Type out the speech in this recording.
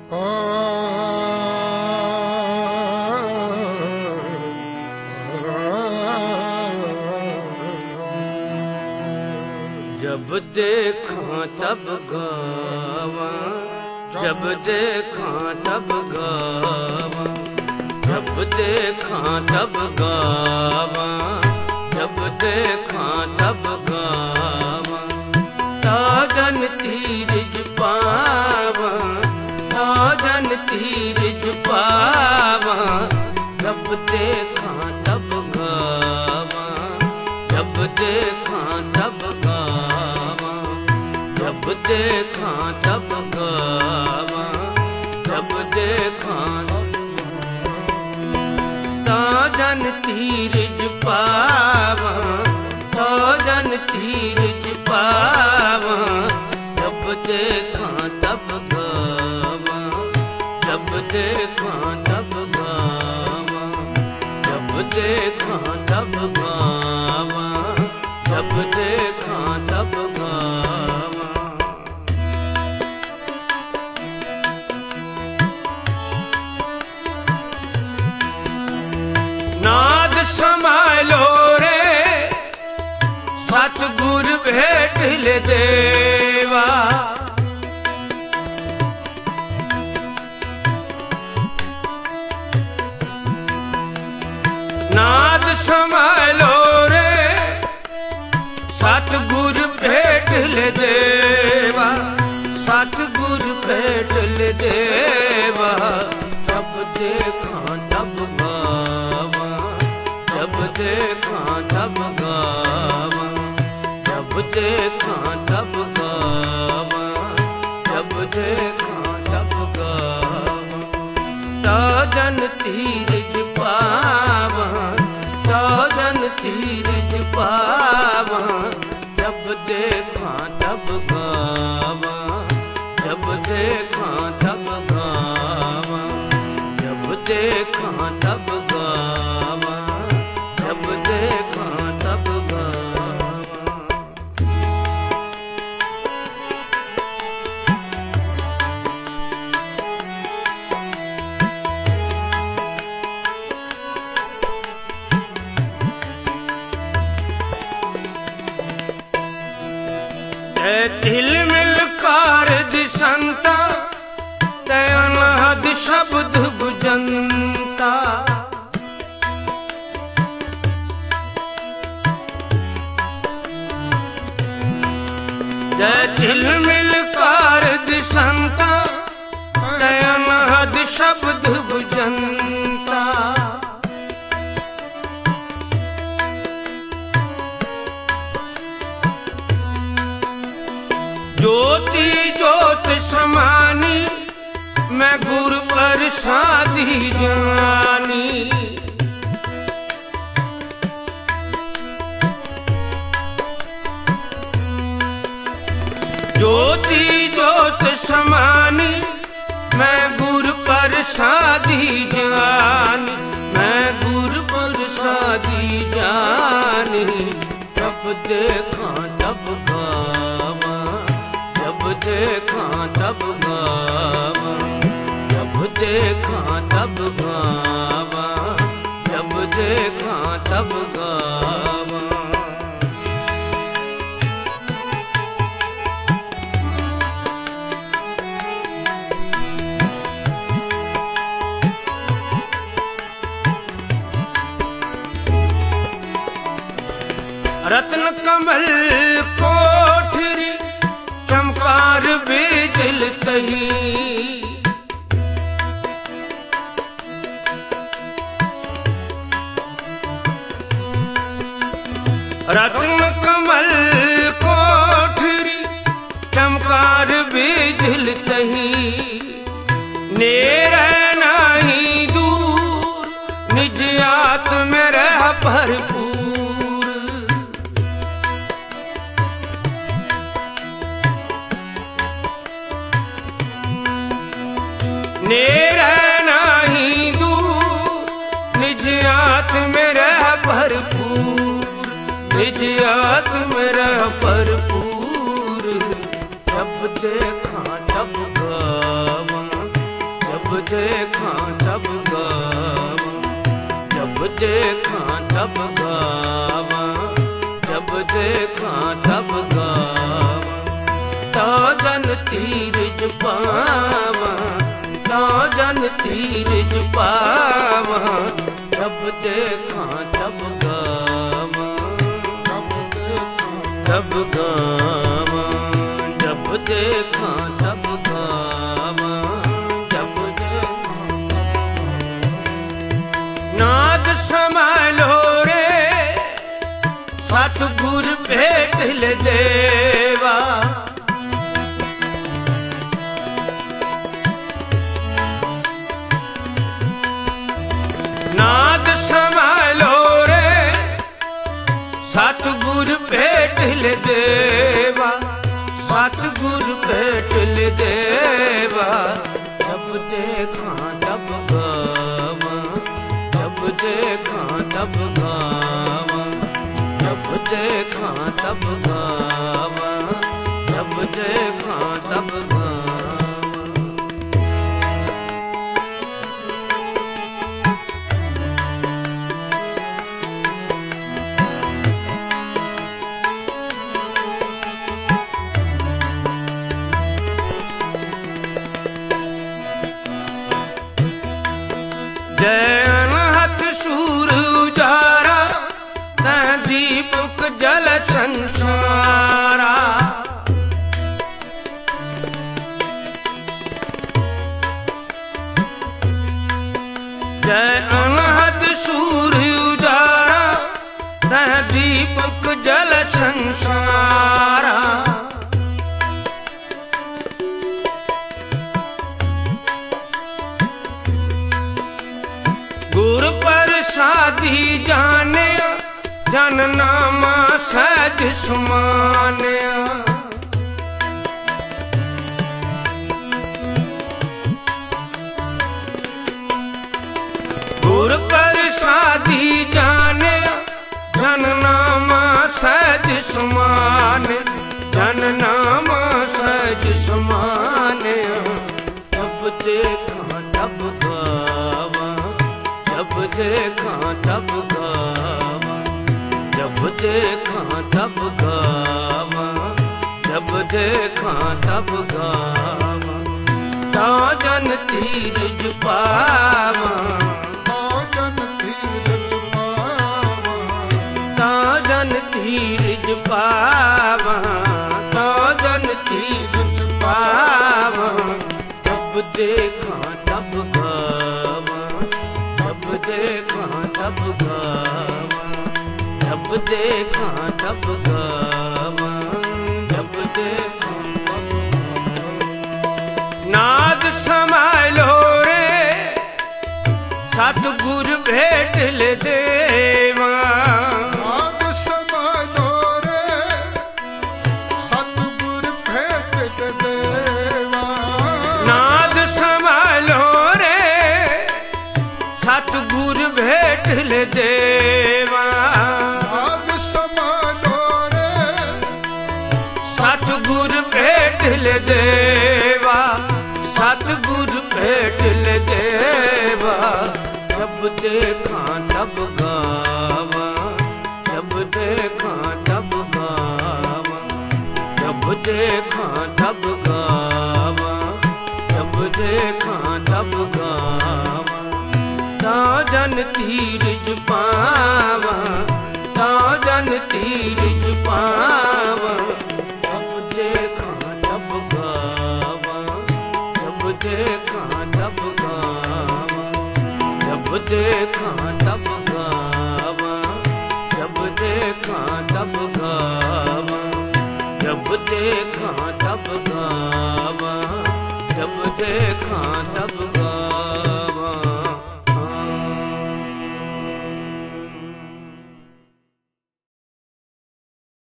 जब देखा तब गावा, जब देखा तब गावा, जब देखा तब गावा, जब देखा तब गावा। ताजन तीरज पावा, ताजन तीरज पावा, जब देखा तब गावा, जब देखा तब गावा, जब देखा तब गावा, जब देखा ताजन तीरज पावा, ताजन तीरज पावा, जब देखा तब गावा, जब देखा तब गावा, जब देखा तब गावा, जब देखा तब गावा। नाद संभालो रे सतगुर भेट ले देवा, नाद संभालो रे सतगुर भेट ले देवा, सतगुर भेट ले देवा। जब देखा तब गावा, जब देखा तब गावा, जब देखा तब गावा, जब देखा तब गावा। ताजन तीरज पावा, ताजन तीरज पावा, जब देखा तब गावा, जब देखा तब गावा, जब देखा तब गावा, जब देखा तब गावा। दिल मिल कार दिसंता, अनहद शब्द बुझंता। दिल मिल कार दिसंता, अनहद शब्द बुझंता। ज्योति ज्योत समानी, मैं गुरु प्रसादी जानी। ज्योति ज्योत समानी, मैं गुरु प्रसादी जानी, मैं गुरु प्रसादी जानी। जब देखा तब गावा, जब देखा तब गावा, जब देखा तब गावा, जब देखा तब गावा। रत्न कमल कोठरी, चमकार बेजल तही। रत्न कमल कोठरी, चमकार बेजल तही। नेरे नहीं दूर, निज आत्म में रह भरपूर। नेरे नहीं दूर, निज आत्म में रह भरपूर, निज आत्म में रह भरपूर। जब देखा तब गावा, देखा तब गावा, जब देखा तब गावा, जब देखा तब गावा। तो जन तीरज पावा, तो जन तीरज पावा, जब देखा तब गावा, तब गावा, जब देखा तब गावा, जब देखा नाद संभालो रे सतगुर भेट ले देवा। नाद संभालो रे सतगुर भेट ले देवा, सतगुर भेट ले देवा। जब देखा तब गावा, जब देखा तब गावा, जब देखा तब गावा, जब देखा तब गावा। जय अनहद सूर उजारा, तह दीपक जल संसारा। जय अनहद सूर उजारा, तह दीपक जल संसारा। गुर प्रसादी जाने, जन नामा सहज सुमानिया। गुर प्रसादी जाने, जन नामा सहज सुमान, जन नामा सहज सुमानिया। जब देखा तब गावा, जब देखा तब गावा, जब देखा तब गावा, जब देखा तब गावा। तो जन तीरज पावा, तो जन तीरज पावा, तो जन तीरज पावा, तो जन तीरज पावा। जब देखा तब गावा, जब देखा तब गावा, जब देखा तब गावा, जब देखा तब गावा। नाद संभालो रे सतगुर भेट ले देवा। नाद संभालो रे सतगुर भेट ले देवा। नाद संभालो रे सतगुर भेट ले देवा। नाद संभालो रे सतगुर भेट ले देवा, सतगुर भेट ले देवा। जब देखा तब गावा, जब देखा तब गावा, जब देखा तब गावा, जब देखा तब गावा। तो जन तीरज पावा, तो जन तीरज पावा। जब देखा तब गावा, जब देखा तब गावा, जब देखा तब गावा, जब देखा तब गावा, जब देखा तब गावा, जब देखा तब गावा।